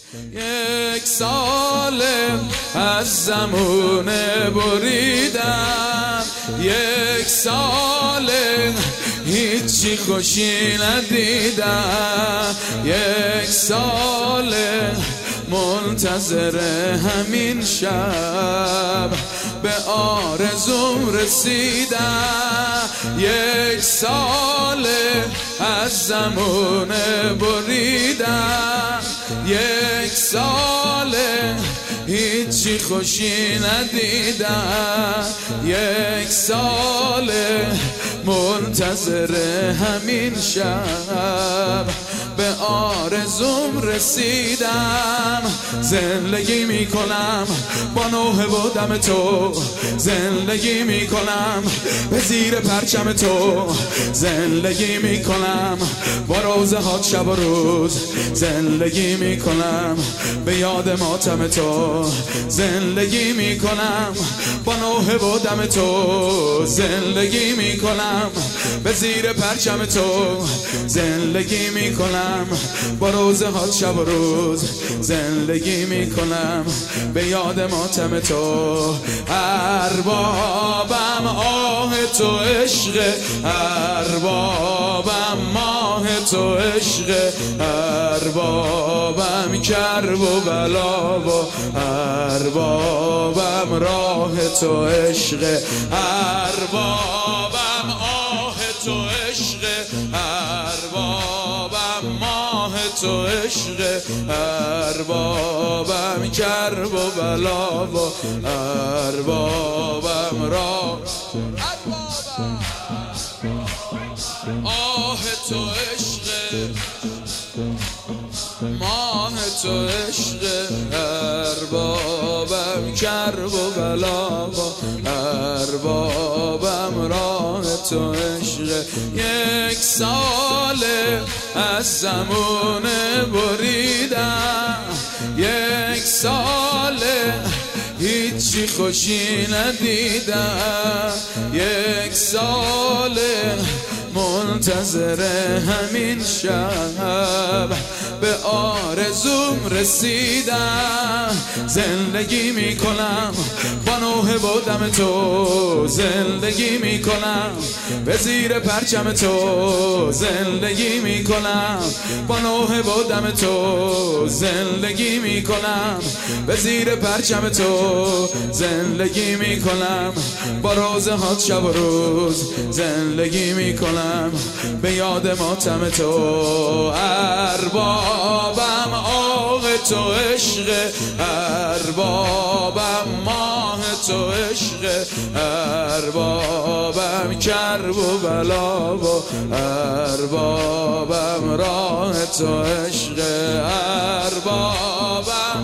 یک سال از زمونه بریدم، یک سال هیچی خوشی ندیدم، یک سال منتظر همین شب به آرزوم رسیدم، یک سال از زمونه بریدم، یک سال هیچی خوشی ندیدم، یک سال منتظر همین شب به آرزوم رسیدم. زندگی میکنم با نوحه و دم تو، زندگی میکنم به زیر پرچم تو، زندگی میکنم با روزه ها شب و روز، زندگی میکنم به یاد ماتم تو، زندگی میکنم با نوحه و دم تو، زندگی میکنم به زیر پرچم تو، زندگی میکنم با روزه ها شب و روز، زندگی میکنم به یاد ماتم تو. اربابم آه تو عشق، اربابم ماه تو عشق، اربابم کرب و بلا و اربابم راه تو عشق، اربابم آه تو عشق، اربابم ماه تو عشق، اربابم کرب و بلا و اربابم راه، آه تو عشق، ماه تو عشق، اربابم کرب و بلا و اربابم راه تو عشق. یک سال از زمونه بریدم، یک سال هیچی خوشی ندیدم، یک سال منتظر همین شب به آرزوم رسیدم. زندگی میکنم با نوحه و دم تو، زندگی میکنم به زیر پرچم تو، زندگی میکنم با نوحه و دم تو، زندگی میکنم به زیر پرچم تو، زندگی میکنم با روزه ها شب و روز، زندگی میکنم به یاد ماتم تو. اربابم آه تو عشق، اربابم ماه تو عشق، اربابم کرب و بلا و اربابم راه تو عشق، اربابم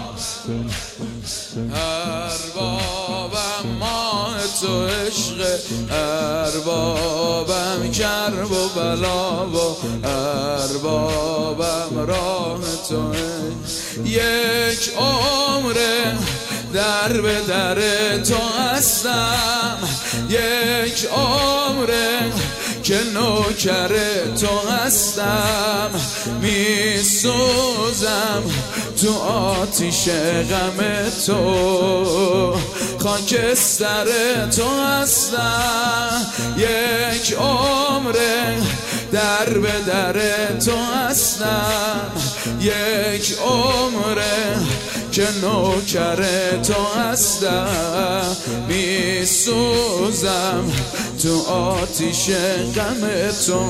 ماه تو عشق، اربابم کرب و بلا و اربابم راه تو. یک عمره در به در تو هستم، یک عمره که نوکر تو هستم، می سوزم تو آتیش غم تو، خاکستر تو هستم. یک عمره در به در تو هستم، یک عمره که نوکر تو هستم، می سوزم تو آتیش غم تو،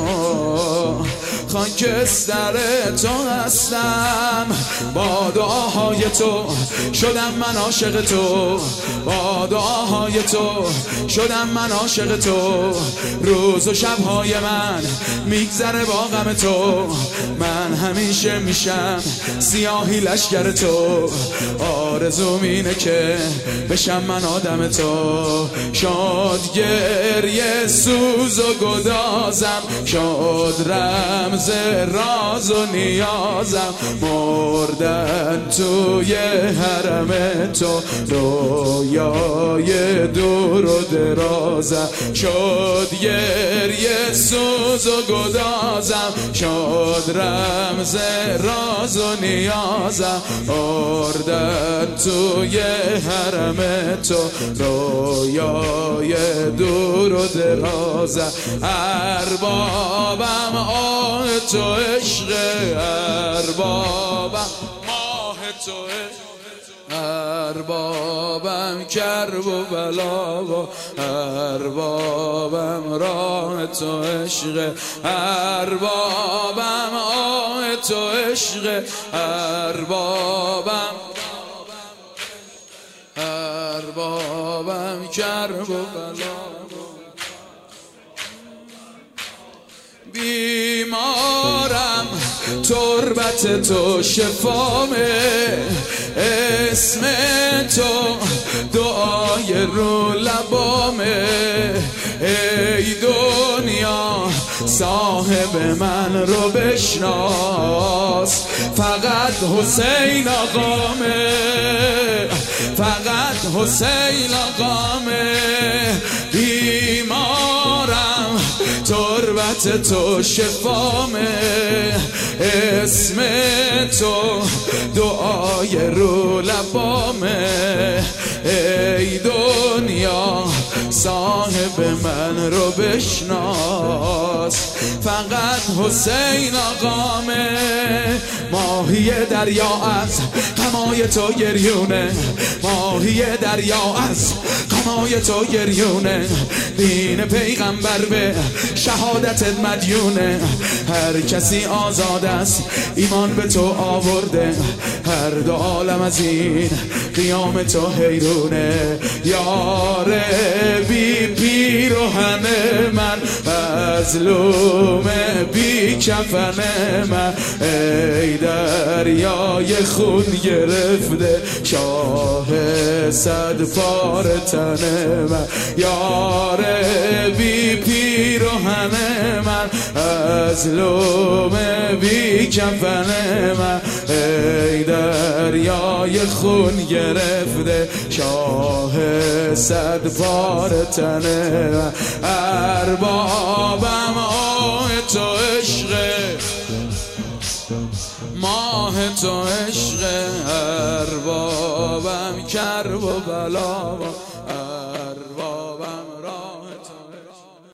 خاکستر تو هستم. با دعاهای تو شدم من عاشق تو، با دعاهای تو شدم من عاشق تو، روز و شبهای من میگذره با غم تو، من همیشه میشم سیاهی لشگر تو، آرزوم اینه که بشم من آدم تو. شاد گریه سوز و گدازم، شاد رمز رمز راز و نیازم، مردن توی حرم تو رویای دور و درازم، شد گریه سوز و گدازم، شد رمز راز و نیازم، مردن توی حرم تو رویای دور و درازم. اربابم آه تو عشق، اربابم ماه تو عشق، اربابم کرب و بلا و اربابم راه تو عشق، اربابم آه تو عشق، اربابم کرب و بلا. بیمارم تربت تو شفامه، اسم تو دعای رو لبامه، ای دنیا صاحب من رو بشناس، فقط حسین آقامه، فقط حسین آقامه. بیمارم تربت تو شفامه، اسم تو دعای رو لبامه، ای دنیا صاحب من رو بشناس، فقط حسین آقامه. ماهی دریا از غمای تو گریونه، ماهی دریا از غمای تو گریونه، دین پیغمبر به شهادتت مدیونه، هر کسی آزاد است ایمان به تو آورده، هر دو عالم از این قیام تو حیرونه. یار بی پیراهن من، مظلوم بی کفن من، ای دریای خون گرفته شاه صد پاره تن من، یار بی پیراهن من، مظلوم بی کفن من، ای دریای خون گرفته شاه صد پاره تن من. اربابم آه تو عشق، ماه تو عشق، اربابم کرب و بلا.